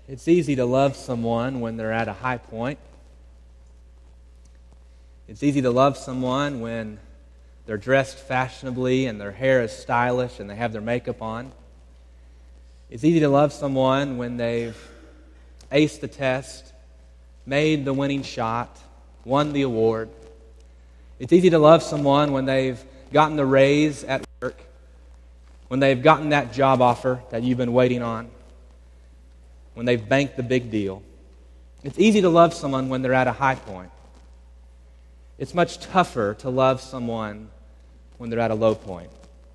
It's easy to love someone when they're at a high point. It's easy to love someone when they're dressed fashionably and their hair is stylish and they have their makeup on. It's easy to love someone when they've aced the test, made the winning shot, won the award. It's easy to love someone when they've gotten the raise at work, when they've gotten that job offer that you've been waiting on, when they've banked the big deal. It's easy to love someone when they're at a high point. It's much tougher to love someone when they're at a low point.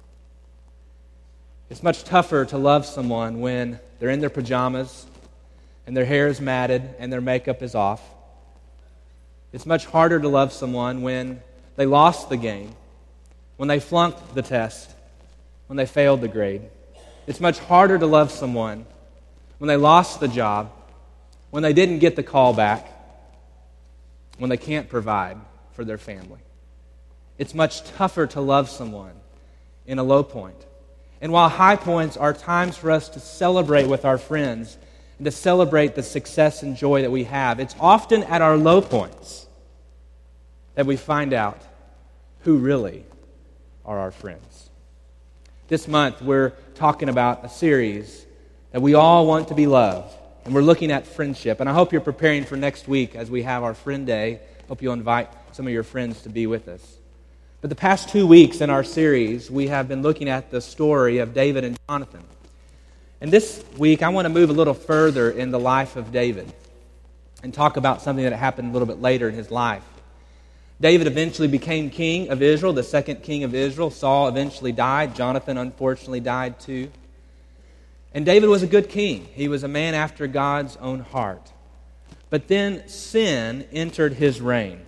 It's much tougher to love someone when they're in their pajamas and their hair is matted and their makeup is off. It's much harder to love someone when they lost the game, when they flunked the test, when they failed the grade. It's much harder to love someone when they lost the job, when they didn't get the call back, when they can't provide for their family. It's much tougher to love someone in a low point. And while high points are times for us to celebrate with our friends and to celebrate the success and joy that we have, it's often at our low points that we find out who really are our friends. This month, we're talking about a series that we all want to be loved, and we're looking at friendship. And I hope you're preparing for next week as we have our Friend Day. Hope you'll invite some of your friends to be with us. But the past 2 weeks in our series, we have been looking at the story of David and Jonathan. And this week, I want to move a little further in the life of David and talk about something that happened a little bit later in his life. David eventually became king of Israel, the second king of Israel. Saul eventually died. Jonathan, unfortunately, died too. And David was a good king. He was a man after God's own heart. But then sin entered his reign.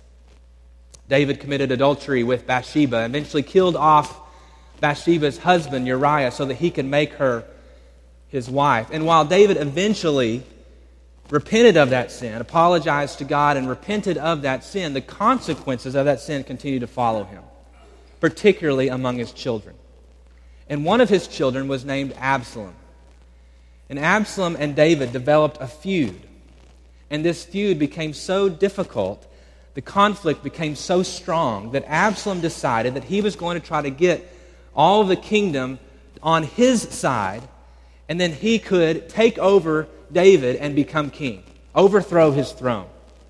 David committed adultery with Bathsheba, eventually killed off Bathsheba's husband, Uriah, so that he could make her his wife. And while David eventually repented of that sin, apologized to God, and repented of that sin, the consequences of that sin continued to follow him, particularly among his children. And one of his children was named Absalom. And Absalom and David developed a feud. And this feud became so difficult, the conflict became so strong, that Absalom decided that he was going to try to get all of the kingdom on his side, and then he could take over David and become king, overthrow his throne.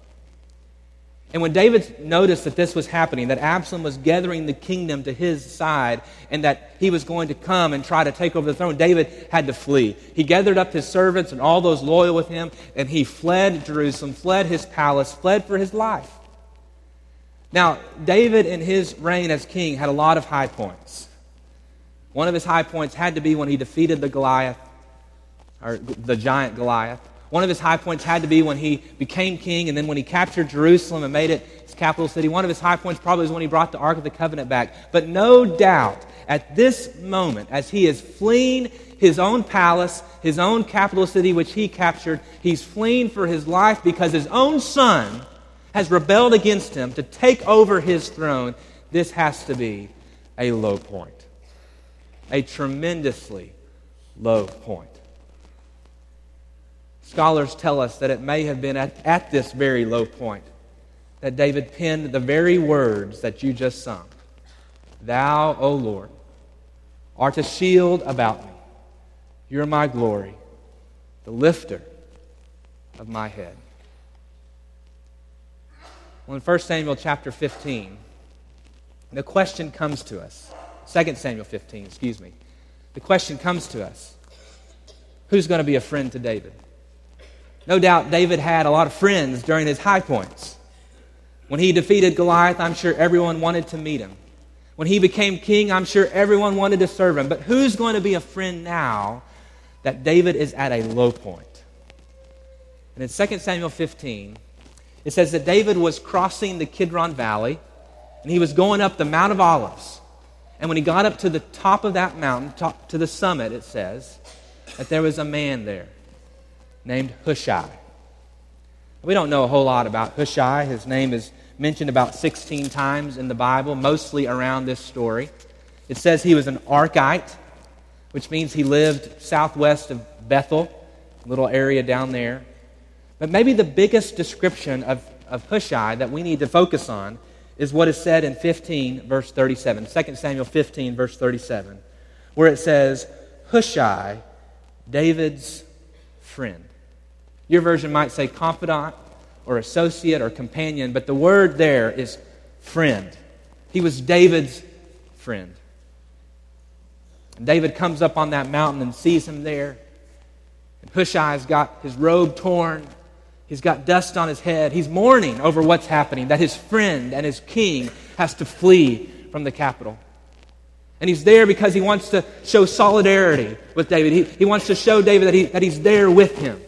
And when David noticed that this was happening, that Absalom was gathering the kingdom to his side and that he was going to come and try to take over the throne, David had to flee. He gathered up his servants and all those loyal with him, and he fled Jerusalem, fled his palace, fled for his life. Now, David in his reign as king had a lot of high points. One of his high points had to be when he defeated the giant Goliath. One of his high points had to be when he became king, and then when he captured Jerusalem and made it his capital city. One of his high points probably was when he brought the Ark of the Covenant back. But no doubt, at this moment, as he is fleeing his own palace, his own capital city, which he captured, he's fleeing for his life because his own son has rebelled against him to take over his throne. This has to be a low point, a tremendously low point. Scholars tell us that it may have been at this very low point that David penned the very words that you just sung. Thou, O Lord, art a shield about me. You're my glory, the lifter of my head. Well, in 1 Samuel chapter 15, the question comes to us. 2 Samuel 15, The question comes to us. Who's going to be a friend to David? No doubt David had a lot of friends during his high points. When he defeated Goliath, I'm sure everyone wanted to meet him. When he became king, I'm sure everyone wanted to serve him. But who's going to be a friend now that David is at a low point? And in 2 Samuel 15, it says that David was crossing the Kidron Valley, and he was going up the Mount of Olives. And when he got up to the top of that mountain, to the summit, it says that there was a man there named Hushai. We don't know a whole lot about Hushai. His name is mentioned about 16 times in the Bible, mostly around this story. It says he was an Arkite, which means he lived southwest of Bethel, little area down there. But maybe the biggest description of Hushai that we need to focus on is what is said in 15, verse 37. 2 Samuel 15, verse 37, where it says, Hushai, David's friend. Your version might say confidant or associate or companion, but the word there is friend. He was David's friend. And David comes up on that mountain and sees him there. And Hushai's got his robe torn. He's got dust on his head. He's mourning over what's happening, that his friend and his king has to flee from the capital. And he's there because he wants to show solidarity with David. He wants to show David that he's there with him.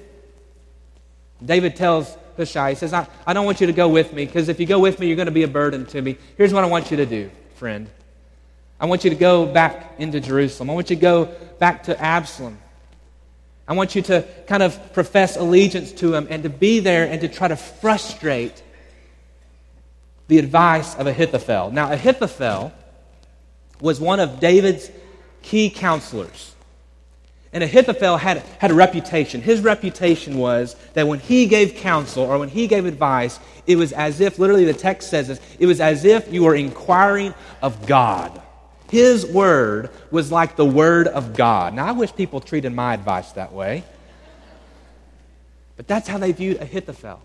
David tells Hushai, he says, I don't want you to go with me, because if you go with me, you're going to be a burden to me. Here's what I want you to do, friend. I want you to go back into Jerusalem. I want you to go back to Absalom. I want you to kind of profess allegiance to him and to be there and to try to frustrate the advice of Ahithophel. Now, Ahithophel was one of David's key counselors. And Ahithophel had a reputation. His reputation was that when he gave counsel or when he gave advice, it was as if, literally the text says this, it was as if you were inquiring of God. His word was like the word of God. Now, I wish people treated my advice that way. But that's how they viewed Ahithophel.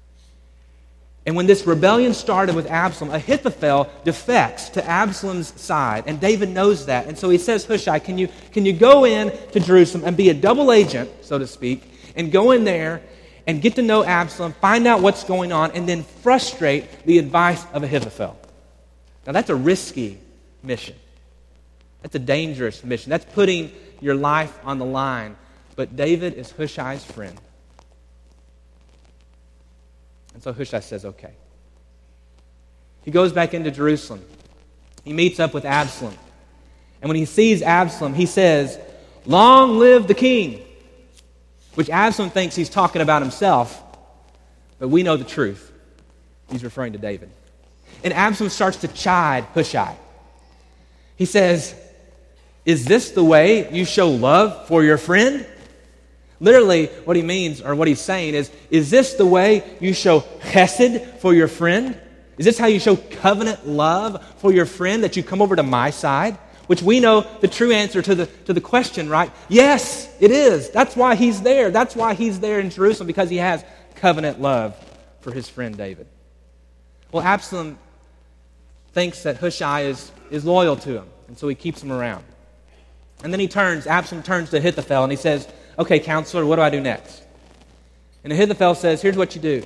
And when this rebellion started with Absalom, Ahithophel defects to Absalom's side. And David knows that. And so he says, Hushai, can you go in to Jerusalem and be a double agent, so to speak, and go in there and get to know Absalom, find out what's going on, and then frustrate the advice of Ahithophel. Now, that's a risky mission. That's a dangerous mission. That's putting your life on the line. But David is Hushai's friend. And so Hushai says, okay. He goes back into Jerusalem. He meets up with Absalom. And when he sees Absalom, he says, long live the king. Which Absalom thinks he's talking about himself. But we know the truth. He's referring to David. And Absalom starts to chide Hushai. He says, is this the way you show love for your friend? Literally, what he means, or what he's saying is this the way you show chesed for your friend? Is this how you show covenant love for your friend, that you come over to my side? Which we know the true answer to the question, right? Yes, it is. That's why he's there. That's why he's there in Jerusalem, because he has covenant love for his friend David. Well, Absalom thinks that Hushai is loyal to him, and so he keeps him around. And then Absalom turns to Ahithophel and he says, okay, counselor, what do I do next? And Ahithophel says, here's what you do.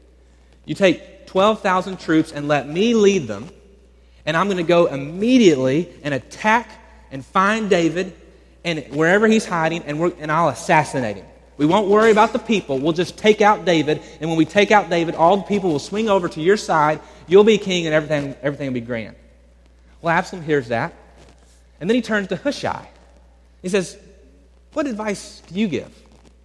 You take 12,000 troops and let me lead them, and I'm going to go immediately and attack and find David and wherever he's hiding, and I'll assassinate him. We won't worry about the people. We'll just take out David, and when we take out David, all the people will swing over to your side. You'll be king, and everything will be grand. Well, Absalom hears that, and then he turns to Hushai. He says, what advice do you give?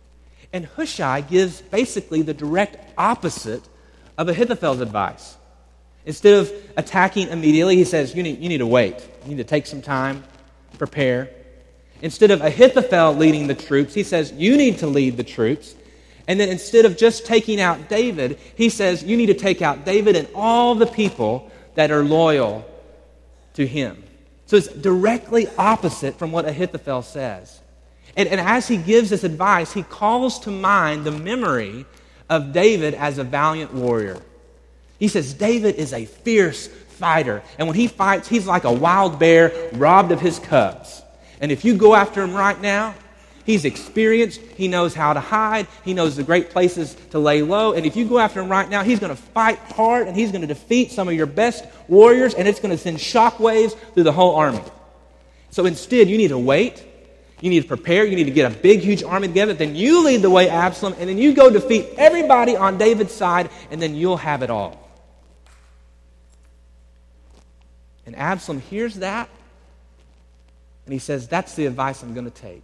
And Hushai gives basically the direct opposite of Ahithophel's advice. Instead of attacking immediately, he says, you need to wait. You need to take some time, prepare. Instead of Ahithophel leading the troops, he says, you need to lead the troops. And then instead of just taking out David, he says, you need to take out David and all the people that are loyal to him. So it's directly opposite from what Ahithophel says. And as he gives this advice, he calls to mind the memory of David as a valiant warrior. He says David is a fierce fighter. And when he fights, he's like a wild bear robbed of his cubs. And if you go after him right now, he's experienced. He knows how to hide. He knows the great places to lay low. And if you go after him right now, he's going to fight hard, and he's going to defeat some of your best warriors, and it's going to send shockwaves through the whole army. So instead, you need to wait. You need to prepare. You need to get a big, huge army together. Then you lead the way, Absalom, and then you go defeat everybody on David's side, and then you'll have it all. And Absalom hears that, and he says, that's the advice I'm going to take.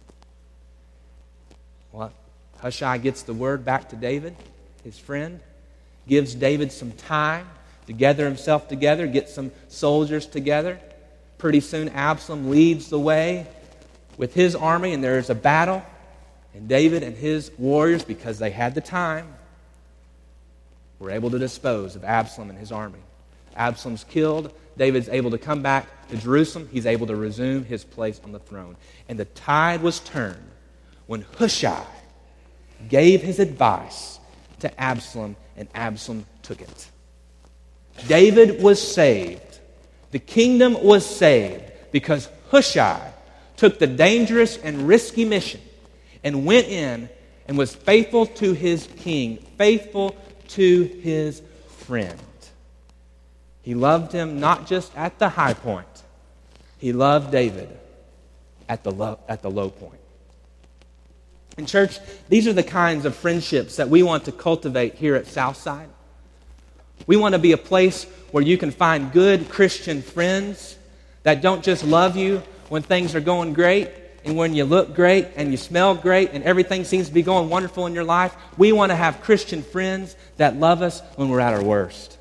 Well, Hushai gets the word back to David, his friend, gives David some time to gather himself together, get some soldiers together. Pretty soon, Absalom leads the way with his army, and there's a battle, And David and his warriors, because they had the time, were able to dispose of Absalom and his army. Absalom's killed. David's able to come back to Jerusalem. He's able to resume his place on the throne. And the tide was turned when Hushai gave his advice to Absalom, and Absalom took it. David was saved. The kingdom was saved because Hushai took the dangerous and risky mission and went in and was faithful to his king, faithful to his friend. He loved him not just at the high point. He loved David at the low point. In church, these are the kinds of friendships that we want to cultivate here at Southside. We want to be a place where you can find good Christian friends that don't just love you when things are going great and when you look great and you smell great and everything seems to be going wonderful in your life. We want to have Christian friends that love us when we're at our worst.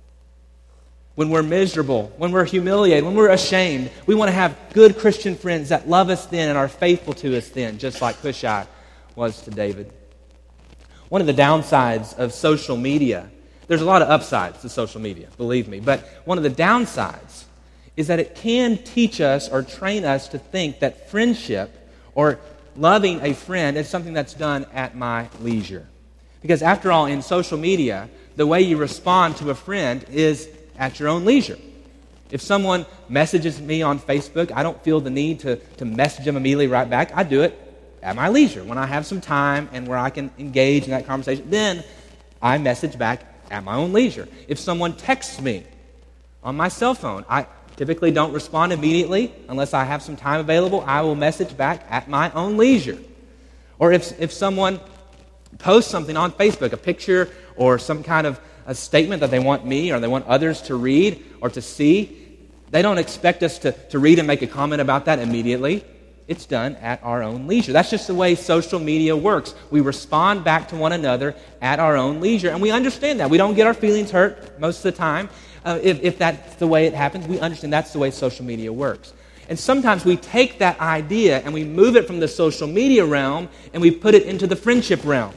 When we're miserable, when we're humiliated, when we're ashamed. We want to have good Christian friends that love us then and are faithful to us then, just like Hushai was to David. One of the downsides of social media, there's a lot of upsides to social media, believe me, but one of the downsides is that it can teach us or train us to think that friendship or loving a friend is something that's done at my leisure. Because after all, in social media, the way you respond to a friend is at your own leisure. If someone messages me on Facebook, I don't feel the need to message them immediately right back. I do it at my leisure, when I have some time and where I can engage in that conversation. Then I message back at my own leisure. If someone texts me on my cell phone, I typically don't respond immediately unless I have some time available. I will message back at my own leisure. Or if someone posts something on Facebook, a picture or some kind of a statement that they want me or they want others to read or to see, they don't expect us to read and make a comment about that immediately. It's done at our own leisure. That's just the way social media works. We respond back to one another at our own leisure, and we understand that. We don't get our feelings hurt most of the time. If that's the way it happens, we understand that's the way social media works. And sometimes we take that idea and we move it from the social media realm and we put it into the friendship realm.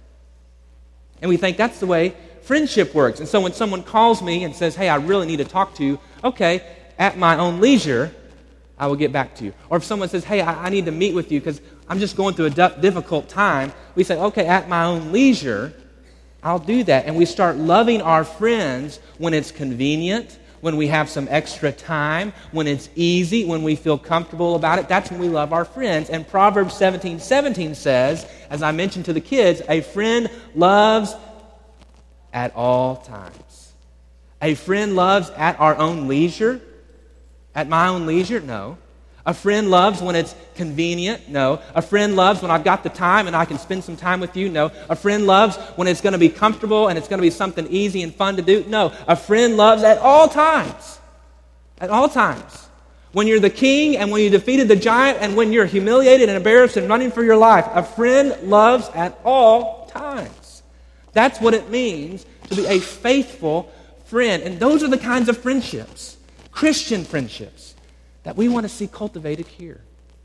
And we think that's the way friendship works. And so when someone calls me and says, hey, I really need to talk to you, okay, at my own leisure, I will get back to you. Or if someone says, hey, I need to meet with you because I'm just going through a difficult time, we say, okay, at my own leisure, I'll do that. And we start loving our friends when it's convenient, when we have some extra time, when it's easy, when we feel comfortable about it. That's when we love our friends. And Proverbs 17:17 says, as I mentioned to the kids, a friend loves at all times. A friend loves at our own leisure. At my own leisure? No. A friend loves when it's convenient? No. A friend loves when I've got the time and I can spend some time with you? No. A friend loves when it's going to be comfortable and it's going to be something easy and fun to do? No. A friend loves at all times. At all times. When you're the king and when you defeated the giant and when you're humiliated and embarrassed and running for your life, a friend loves at all times. That's what it means to be a faithful friend. And those are the kinds of friendships, Christian friendships, that we want to see cultivated here.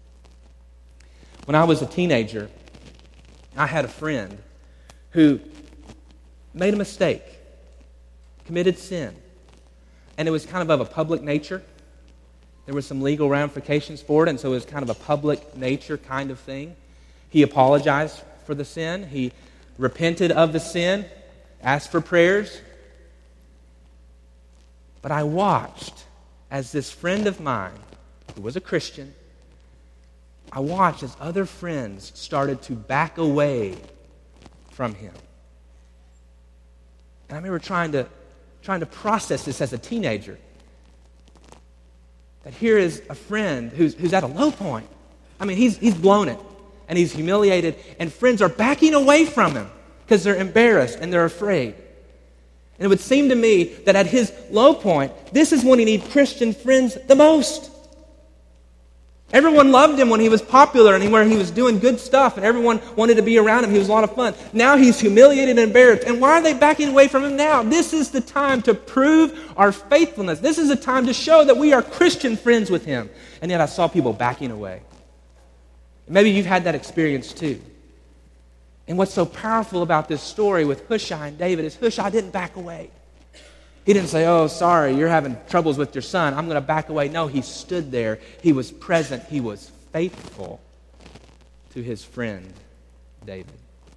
When I was a teenager, I had a friend who made a mistake, committed sin, and it was kind of a public nature. There were some legal ramifications for it, and so it was kind of a public nature kind of thing. He apologized for the sin. He repented of the sin, asked for prayers. But I watched as this friend of mine, who was a Christian, I watched as other friends started to back away from him. And I remember trying to process this as a teenager. That here is a friend who's at a low point. I mean, he's blown it, and he's humiliated, and friends are backing away from him because they're embarrassed and they're afraid. And it would seem to me that at his low point, this is when he needs Christian friends the most. Everyone loved him when he was popular and where he was doing good stuff, and everyone wanted to be around him. He was a lot of fun. Now he's humiliated and embarrassed. And why are they backing away from him now? This is the time to prove our faithfulness. This is the time to show that we are Christian friends with him. And yet I saw people backing away. Maybe you've had that experience too. And what's so powerful about this story with Hushai and David is Hushai didn't back away. He didn't say, oh, sorry, you're having troubles with your son. I'm going to back away. No, he stood there. He was present. He was faithful to his friend, David.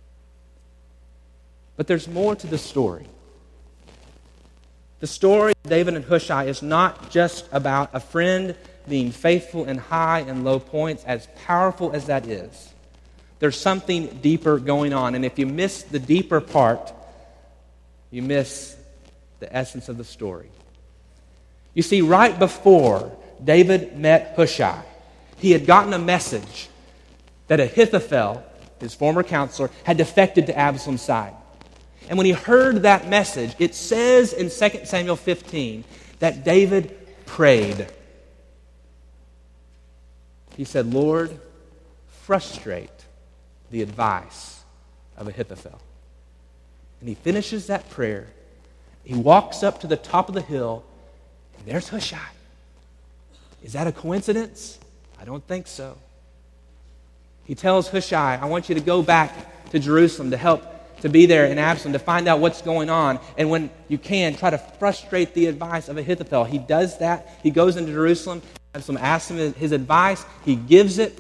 But there's more to the story. The story of David and Hushai is not just about a friend being faithful in high and low points, as powerful as that is. There's something deeper going on. And if you miss the deeper part, you miss the essence of the story. You see, right before David met Hushai, he had gotten a message that Ahithophel, his former counselor, had defected to Absalom's side. And when he heard that message, it says in 2 Samuel 15 that David prayed. He said, Lord, frustrate the advice of Ahithophel. And he finishes that prayer. He walks up to the top of the hill, and there's Hushai. Is that a coincidence? I don't think so. He tells Hushai, I want you to go back to Jerusalem to be there in Absalom, to find out what's going on. And when you can, try to frustrate the advice of Ahithophel. He does that. He goes into Jerusalem. Absalom asks him his advice. He gives it.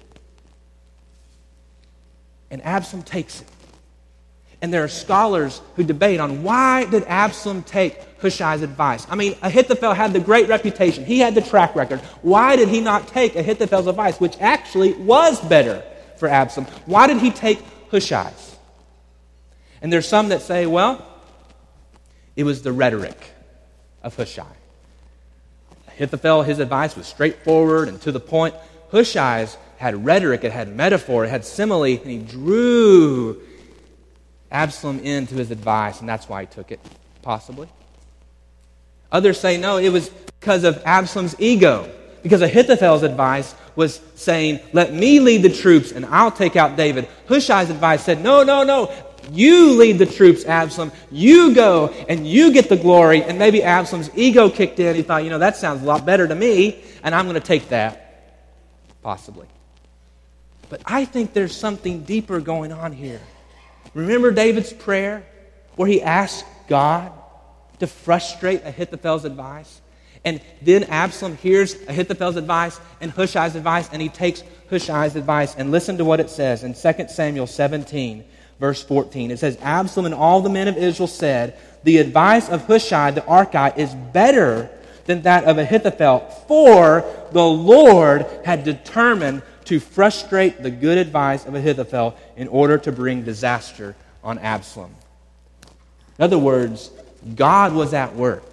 And Absalom takes it. And there are scholars who debate on why did Absalom take Hushai's advice. I mean, Ahithophel had the great reputation. He had the track record. Why did he not take Ahithophel's advice, which actually was better for Absalom? Why did he take Hushai's? And there's some that say, well, it was the rhetoric of Hushai. Ahithophel, his advice was straightforward and to the point. Hushai's had rhetoric, it had metaphor, it had simile, and he drew Absalom into his advice, and that's why he took it, possibly. Others say, no, it was because of Absalom's ego. Because Ahithophel's advice was saying, let me lead the troops and I'll take out David. Hushai's advice said, no, you lead the troops, Absalom. You go and you get the glory. And maybe Absalom's ego kicked in. He thought, that sounds a lot better to me, and I'm going to take that. Possibly. But I think there's something deeper going on here. Remember David's prayer where he asked God to frustrate Ahithophel's advice? And then Absalom hears Ahithophel's advice and Hushai's advice, and he takes Hushai's advice. And listen to what it says in 2 Samuel 17, verse 14. It says, Absalom and all the men of Israel said, the advice of Hushai the Archite is better than that of Ahithophel, for the Lord had determined to frustrate the good advice of Ahithophel in order to bring disaster on Absalom. In other words, God was at work.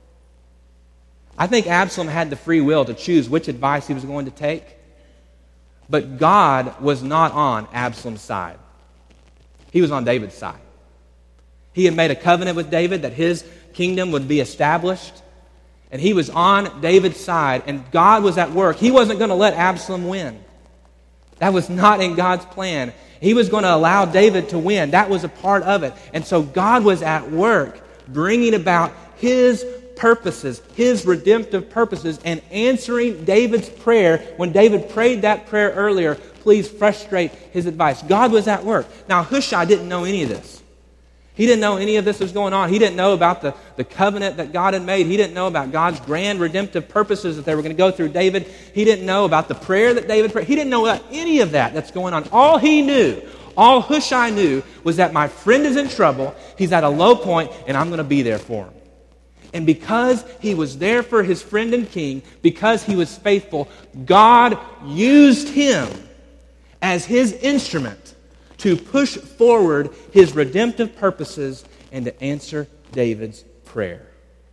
I think Absalom had the free will to choose which advice he was going to take, but God was not on Absalom's side. He was on David's side. He had made a covenant with David that his kingdom would be established, and he was on David's side, and God was at work. He wasn't going to let Absalom win. That was not in God's plan. He was going to allow David to win. That was a part of it. And so God was at work bringing about his purposes, his redemptive purposes, and answering David's prayer when David prayed that prayer earlier, please frustrate his advice. God was at work. Now, Hushai didn't know any of this. He didn't know any of this was going on. He didn't know about the covenant that God had made. He didn't know about God's grand redemptive purposes that they were going to go through David. He didn't know about the prayer that David prayed. He didn't know about any of that that's going on. All he knew, all Hushai knew, was that my friend is in trouble, he's at a low point, and I'm going to be there for him. And because he was there for his friend and king, because he was faithful, God used him as his instrument to push forward his redemptive purposes and to answer David's prayer.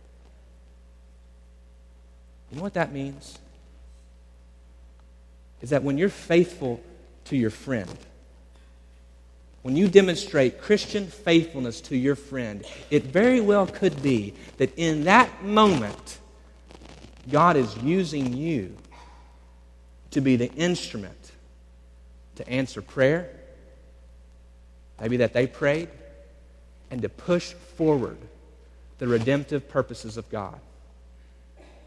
You know what that means? Is that when you're faithful to your friend, when you demonstrate Christian faithfulness to your friend, it very well could be that in that moment, God is using you to be the instrument to answer prayer, maybe that they prayed, and to push forward the redemptive purposes of God.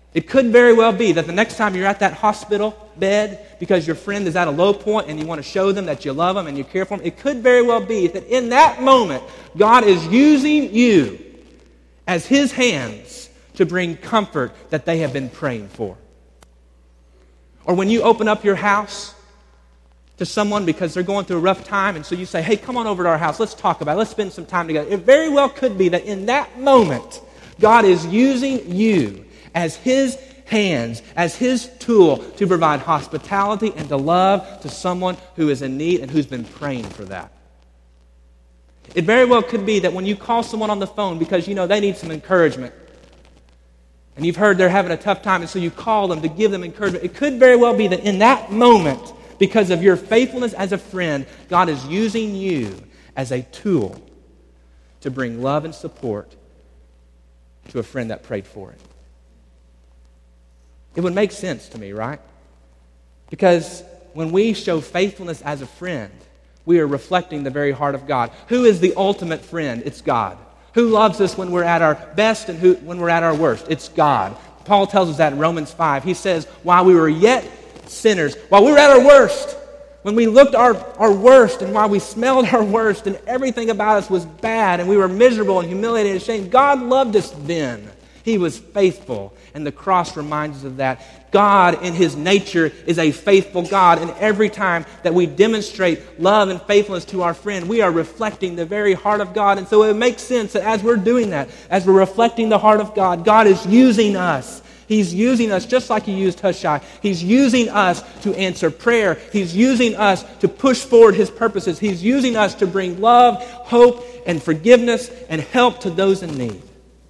It could very well be that the next time you're at that hospital bed because your friend is at a low point and you want to show them that you love them and you care for them, it could very well be that in that moment, God is using you as His hands to bring comfort that they have been praying for. Or when you open up your house to someone because they're going through a rough time, and so you say, hey, come on over to our house, let's talk about it, let's spend some time together. It very well could be that in that moment, God is using you as His hands, as His tool to provide hospitality and to love to someone who is in need and who's been praying for that. It very well could be that when you call someone on the phone because you know they need some encouragement, and you've heard they're having a tough time, and so you call them to give them encouragement, it could very well be that in that moment, because of your faithfulness as a friend, God is using you as a tool to bring love and support to a friend that prayed for it. It would make sense to me, right? Because when we show faithfulness as a friend, we are reflecting the very heart of God. Who is the ultimate friend? It's God. Who loves us when we're at our best and when we're at our worst? It's God. Paul tells us that in Romans 5. He says, while we were yet sinners, while we were at our worst, when we looked our worst and while we smelled our worst and everything about us was bad and we were miserable and humiliated and ashamed, God loved us then. He was faithful, and the cross reminds us of that. God, in His nature, is a faithful God, and every time that we demonstrate love and faithfulness to our friend, we are reflecting the very heart of God. And so it makes sense that as we're doing that, as we're reflecting the heart of God, God is using us. He's using us just like He used Hushai. He's using us to answer prayer. He's using us to push forward His purposes. He's using us to bring love, hope, and forgiveness and help to those in need.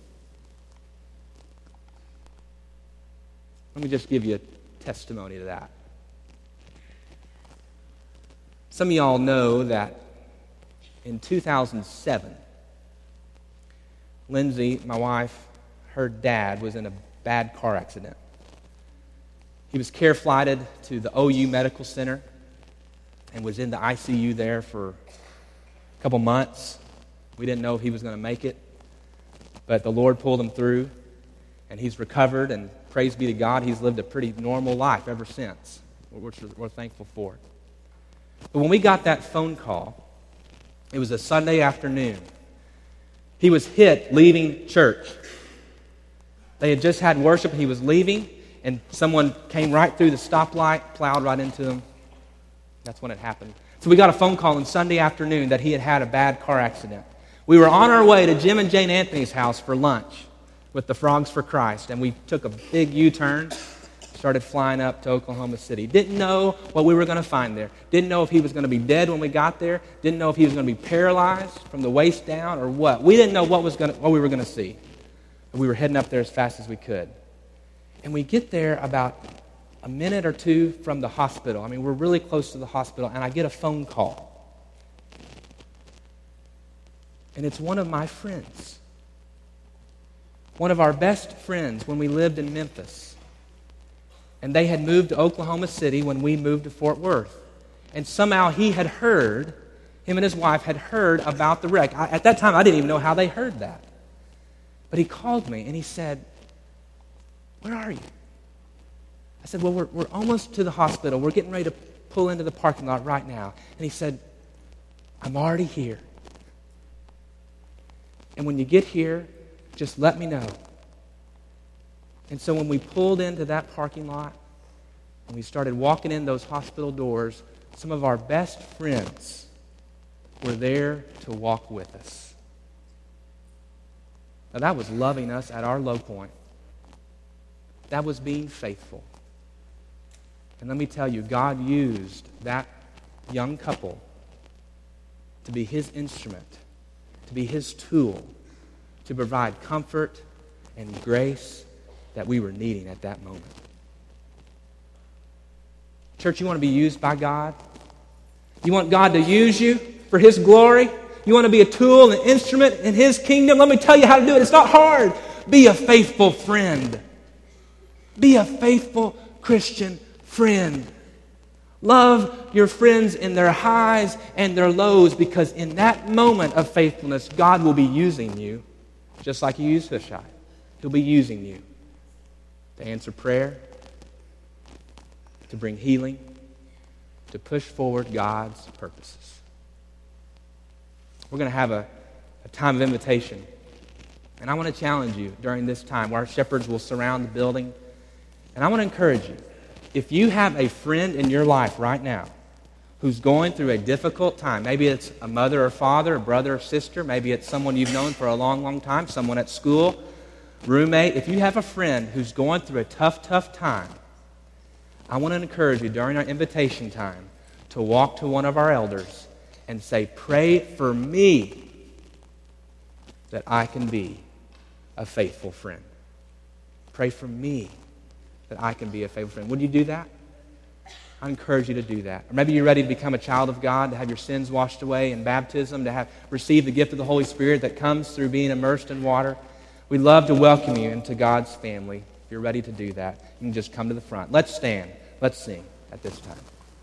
Let me just give you a testimony to that. Some of y'all know that in 2007, Lindsay, my wife, her dad was in a bad car accident. He was care flighted to the OU Medical Center and was in the ICU there for a couple months. We didn't know if he was going to make it, but the Lord pulled him through, and he's recovered, and praise be to God, he's lived a pretty normal life ever since, which we're thankful for. But when we got that phone call, it was a Sunday afternoon. He was hit leaving church. They had just had worship, and he was leaving, and someone came right through the stoplight, plowed right into him. That's when it happened. So we got a phone call on Sunday afternoon that he had had a bad car accident. We were on our way to Jim and Jane Anthony's house for lunch with the Frogs for Christ, and we took a big U-turn, started flying up to Oklahoma City. Didn't know what we were going to find there. Didn't know if he was going to be dead when we got there. Didn't know if he was going to be paralyzed from the waist down or what. We didn't know what we were going to see. But we were heading up there as fast as we could. And we get there about a minute or two from the hospital. I mean, we're really close to the hospital, and I get a phone call. And it's one of my friends. One of our best friends when we lived in Memphis. And they had moved to Oklahoma City when we moved to Fort Worth. And somehow he had heard, him and his wife had heard about the wreck. At that time, I didn't even know how they heard that. But he called me and he said, "Where are you?" I said, "Well, we're almost to the hospital. We're getting ready to pull into the parking lot right now." And he said, "I'm already here. And when you get here, just let me know." And so when we pulled into that parking lot and we started walking in those hospital doors, some of our best friends were there to walk with us. Now that was loving us at our low point. That was being faithful. And let me tell you, God used that young couple to be His instrument, to be His tool, to provide comfort and grace that we were needing at that moment. Church, you want to be used by God? You want God to use you for His glory? You want to be a tool, an instrument in His kingdom? Let me tell you how to do it. It's not hard. Be a faithful friend. Be a faithful Christian friend. Love your friends in their highs and their lows, because in that moment of faithfulness, God will be using you just like He used Hushai. He'll be using you to answer prayer, to bring healing, to push forward God's purposes. We're going to have a time of invitation. And I want to challenge you during this time where our shepherds will surround the building. And I want to encourage you, if you have a friend in your life right now who's going through a difficult time, maybe it's a mother or father, a brother or sister, maybe it's someone you've known for a long, long time, someone at school, roommate. If you have a friend who's going through a tough time, I want to encourage you during our invitation time to walk to one of our elders and say, pray for me that I can be a faithful friend. Pray for me that I can be a faithful friend. Would you do that? I encourage you to do that. Or maybe you're ready to become a child of God, to have your sins washed away in baptism, to have received the gift of the Holy Spirit that comes through being immersed in water. We'd love to welcome you into God's family. If you're ready to do that, you can just come to the front. Let's stand. Let's sing at this time.